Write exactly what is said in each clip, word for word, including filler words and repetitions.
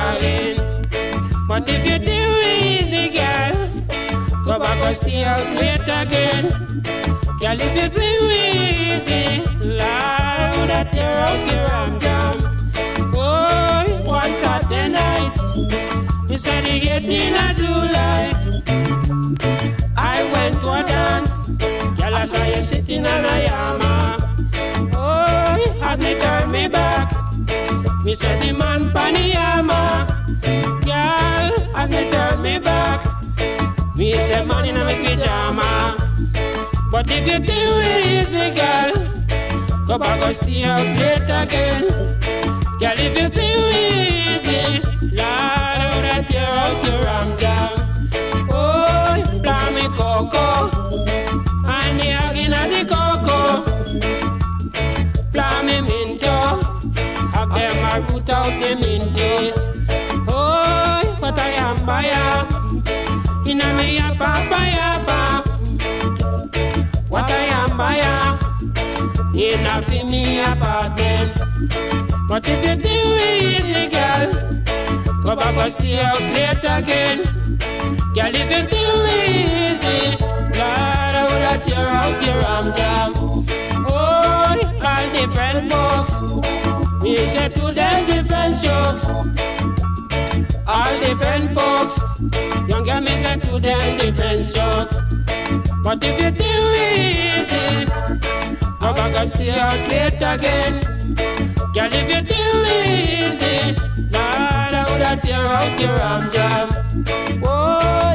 darling. But if you do easy, girl, go back and stay out late again. Girl, if you do easy, loud that you're out your ram jam. Oh, one Saturday night, you said the eighteenth of July, I went to a dance. Girl, I saw you sitting on a yama. Oh, as me turn me back, me said the man pan the yama. Girl, as me turn me back, me say man in my pyjama. But if you do it easy, girl, go back and stay out late again. Girl, if you do it easy, Lord, oh, that you're out your ram jam. Oh, damn me cocoa, and the hugging of the cocoa. Plant me minto, have them a root out the minty. Oh, but I am buyer, in a me a papa yapa. What I am buyer, in a fi me apartment. But if you do easy, girl, go back and stay out late again. Girl, if you do easy, Lord, I will let you out your ram jam. Oh, all different folks, me say to them different jokes. All different folks, young girl, me say to them different jokes. But if you do easy, go back and stay out late again. Girl, if you do easy, Lord, I would have tear out your arm jam. Boy.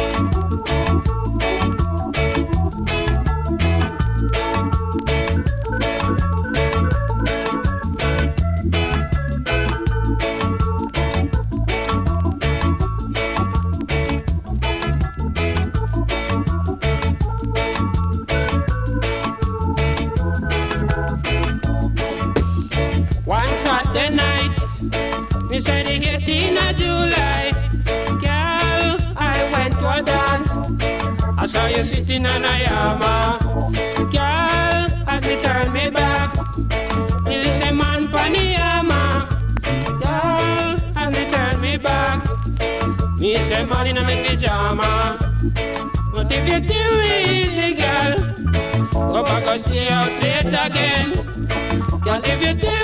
Saturday night, me say the eighteenth of July, girl, I went to a dance. I saw you sitting on a yama, girl, as me turn me back, you say man pan the yama, girl, as me turn me back, me say man in my pyjama. But if you do easy, girl, go back and stay out late again. Girl, if you do